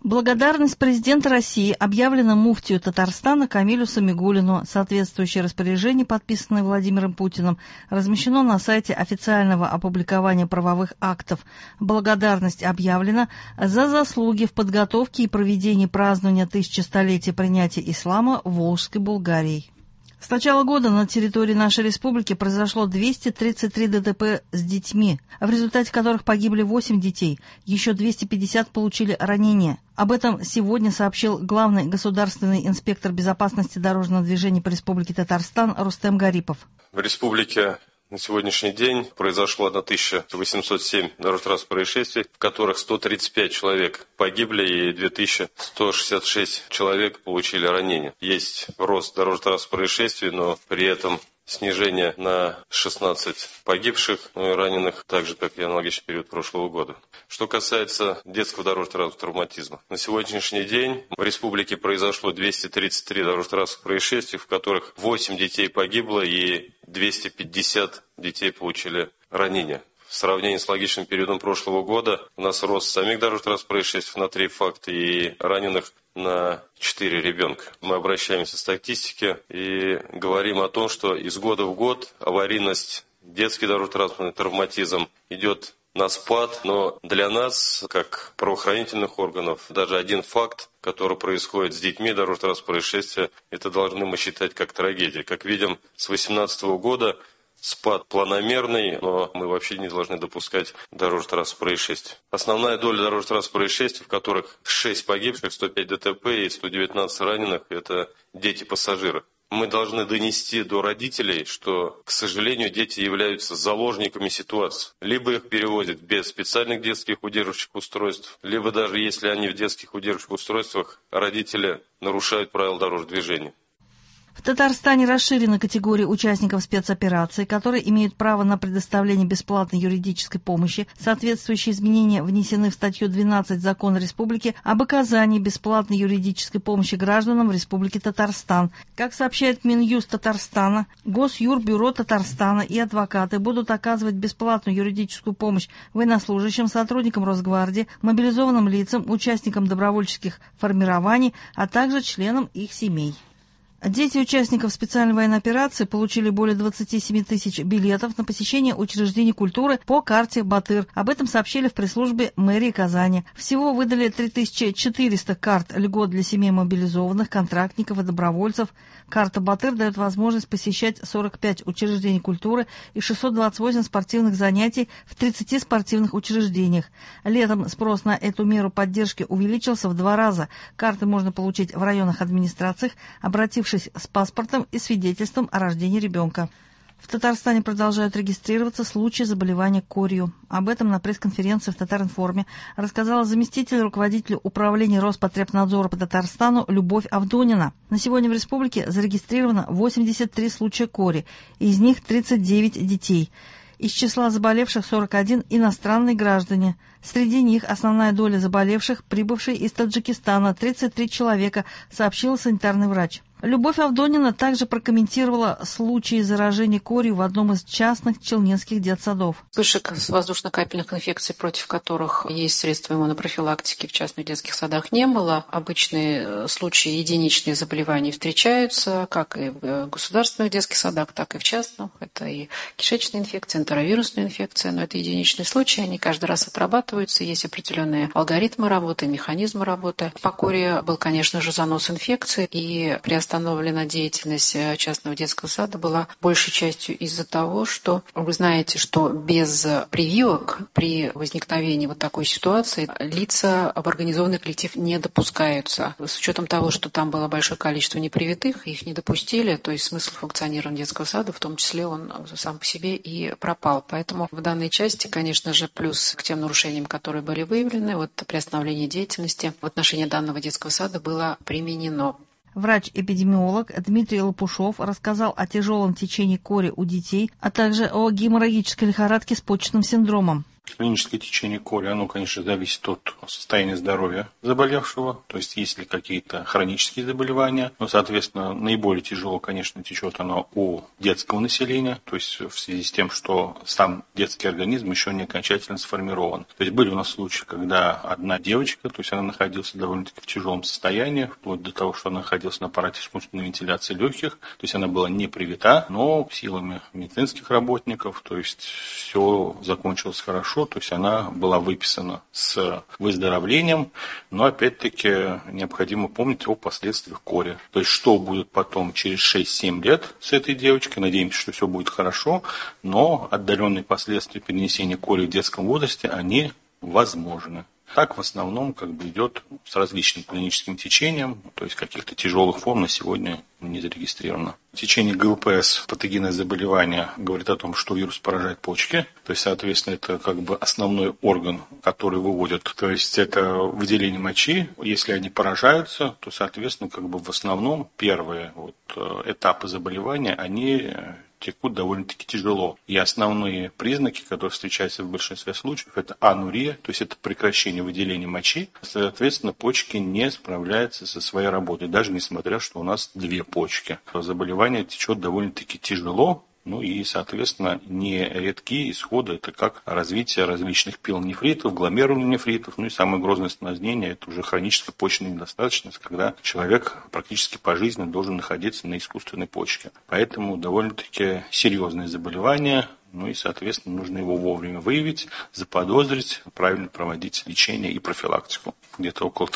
Благодарность президента России объявлена муфтию Татарстана Камилю Самигуллину. Соответствующее распоряжение, подписанное Владимиром Путиным, размещено на сайте официального опубликования правовых актов. Благодарность объявлена за заслуги в подготовке и проведении празднования 1100-летия принятия ислама в Волжской Булгарии. С начала года на территории нашей республики произошло 233 ДТП с детьми, в результате которых погибли 8 детей, еще 250 получили ранения. Об этом сегодня сообщил главный государственный инспектор безопасности дорожного движения по Республике Татарстан Рустем Гарипов. В республике на сегодняшний день произошло 1807 дорожно-транспортных происшествий, в которых 135 человек погибли и 2166 человек получили ранения. Есть рост дорожно-транспортных происшествий, но при этом снижение на 16 погибших и раненых, так же, как и аналогичный период прошлого года. Что касается детского дорожно-транспортного травматизма. На сегодняшний день в республике произошло 233 дорожно-транспортных происшествий, в которых 8 детей погибло и 250 детей получили ранения. В сравнении с логичным периодом прошлого года у нас рост самих дорожно-транспортных происшествий на 3 факта и раненых на 4 ребенка. Мы обращаемся к статистике и говорим о том, что из года в год аварийность, детский дорожно-транспортный травматизм идет на спад, но для нас, как правоохранительных органов, даже один факт, который происходит с детьми дорожно-транспортного происшествия, это должны мы считать как трагедию. Как видим, с 2018 года спад планомерный, но мы вообще не должны допускать дорожно-транспортных происшествий. Основная доля дорожно-транспортных происшествий, в которых 6 погибших, 105 ДТП и 119 раненых, это дети-пассажиры. Мы должны донести до родителей, что, к сожалению, дети являются заложниками ситуации. Либо их перевозят без специальных детских удерживающих устройств, либо даже если они в детских удерживающих устройствах, родители нарушают правила дорожного движения. В Татарстане расширена категория участников спецоперации, которые имеют право на предоставление бесплатной юридической помощи. Соответствующие изменения внесены в статью 12 Закона Республики об оказании бесплатной юридической помощи гражданам в Республике Татарстан. Как сообщает Минюст Татарстана, Госюрбюро Татарстана и адвокаты будут оказывать бесплатную юридическую помощь военнослужащим, сотрудникам Росгвардии, мобилизованным лицам, участникам добровольческих формирований, а также членам их семей. Дети участников специальной военной операции получили более 27 тысяч билетов на посещение учреждений культуры по карте «Батыр». Об этом сообщили в пресс-службе мэрии Казани. Всего выдали 3400 карт льгот для семей мобилизованных, контрактников и добровольцев. Карта «Батыр» дает возможность посещать 45 учреждений культуры и 628 спортивных занятий в 30 спортивных учреждениях. Летом спрос на эту меру поддержки увеличился в 2 раза. Карты можно получить в районных администрациях, обратившись с паспортом и свидетельством о рождении ребенка. В Татарстане продолжают регистрироваться случаи заболевания корью. Об этом на пресс-конференции в Татаринформе рассказала заместитель руководителя управления Роспотребнадзора по Татарстану Любовь Авдонина. На сегодня в республике зарегистрировано 83 случая кори, из них 39 детей. Из числа заболевших 41 иностранные граждане. Среди них основная доля заболевших, прибывшие из Таджикистана, 33 человека, сообщила санитарный врач. Любовь Авдонина также прокомментировала случаи заражения корью в одном из частных челнинских детсадов. Вспышек воздушно-капельных инфекций, против которых есть средства иммунопрофилактики, в частных детских садах не было. Обычные случаи единичные заболевания встречаются как и в государственных детских садах, так и в частных. Это и кишечная инфекция, энтеровирусная инфекция, но это единичные случаи, они каждый раз отрабатываются, есть определенные алгоритмы работы, механизмы работы. По коре был, конечно же, занос инфекции, и приостановлена деятельность частного детского сада была большей частью из-за того, что вы знаете, что без прививок при возникновении вот такой ситуации лица в организованный коллектив не допускаются. С учетом того, что там было большое количество непривитых, их не допустили, то есть смысл функционирования детского сада, в том числе, он сам по себе и пропал. Поэтому в данной части, конечно же, плюс к тем нарушениям, которые были выявлены, вот приостановление деятельности в отношении данного детского сада было применено. Врач-эпидемиолог Дмитрий Лопушов рассказал о тяжелом течении кори у детей, а также о геморрагической лихорадке с почечным синдромом. Клиническое течение кори, оно, конечно, зависит от состояния здоровья заболевшего. То есть, есть ли какие-то хронические заболевания. Но, соответственно, наиболее тяжело, конечно, течет оно у детского населения. То есть, в связи с тем, что сам детский организм еще не окончательно сформирован. То есть, были у нас случаи, когда одна девочка, то есть, она находилась довольно-таки в тяжелом состоянии, вплоть до того, что она находилась на аппарате искусственной вентиляции легких. То есть, она была не привита, но силами медицинских работников, то есть, все закончилось хорошо. То есть она была выписана с выздоровлением, но опять-таки необходимо помнить о последствиях кори. То есть что будет потом через 6-7 лет с этой девочкой, надеемся, что все будет хорошо, но отдаленные последствия перенесения кори в детском возрасте, они возможны. Так в основном идет с различным клиническим течением, то есть каких-то тяжелых форм на сегодня не зарегистрировано. Течение ГЛПС, патогенное заболевание, говорит о том, что вирус поражает почки, то есть, соответственно, это основной орган, который выводит, то есть это выделение мочи. Если они поражаются, то, соответственно, в основном первые этапы заболевания, они текут довольно-таки тяжело. И основные признаки, которые встречаются в большинстве случаев, это анурия, то есть это прекращение выделения мочи. Соответственно, почки не справляются со своей работой, даже несмотря, что у нас 2 почки. Заболевание течет довольно-таки тяжело. И, соответственно, нередкие исходы, это как развитие различных пилонефритов, гломерулонефритов, и самое грозное осложнение, это уже хроническая почечная недостаточность, когда человек практически пожизненно должен находиться на искусственной почке. Поэтому довольно-таки серьезное заболевание, и, соответственно, нужно его вовремя выявить, заподозрить, правильно проводить лечение и профилактику. Где-то около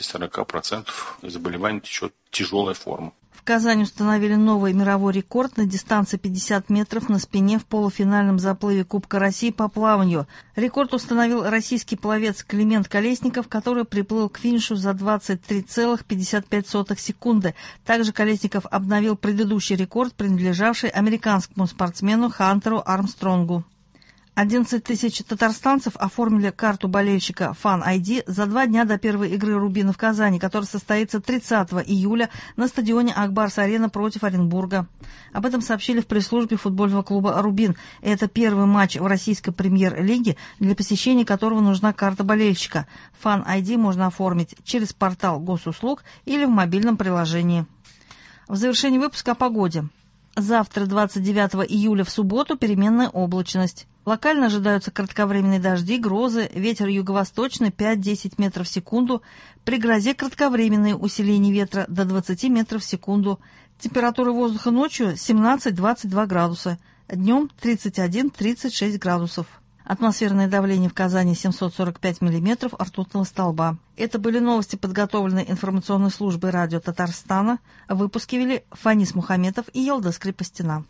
30-40% заболеваний течет тяжелая форма. В Казани установили новый мировой рекорд на дистанции 50 метров на спине в полуфинальном заплыве Кубка России по плаванию. Рекорд установил российский пловец Климент Колесников, который приплыл к финишу за 23,55 секунды. Также Колесников обновил предыдущий рекорд, принадлежавший американскому спортсмену Хантеру Армстронгу. 11 тысяч татарстанцев оформили карту болельщика Fan ID за 2 дня до первой игры «Рубина» в Казани, которая состоится 30 июля на стадионе Ак-Барс-Арена против Оренбурга. Об этом сообщили в пресс-службе футбольного клуба «Рубин». Это первый матч в российской премьер-лиге, для посещения которого нужна карта болельщика. Fan ID можно оформить через портал госуслуг или в мобильном приложении. В завершении выпуска о погоде. Завтра, 29 июля, в субботу, переменная облачность. Локально ожидаются кратковременные дожди, грозы, ветер юго-восточный 5-10 метров в секунду. При грозе кратковременное усиление ветра до 20 метров в секунду. Температура воздуха ночью 17-22 градуса, днем 31-36 градусов. Атмосферное давление в Казани 745 миллиметров ртутного столба. Это были новости, подготовленные информационной службой радио Татарстана. В выпуске вели Фанис Мухаметов и Елдас Крепостина.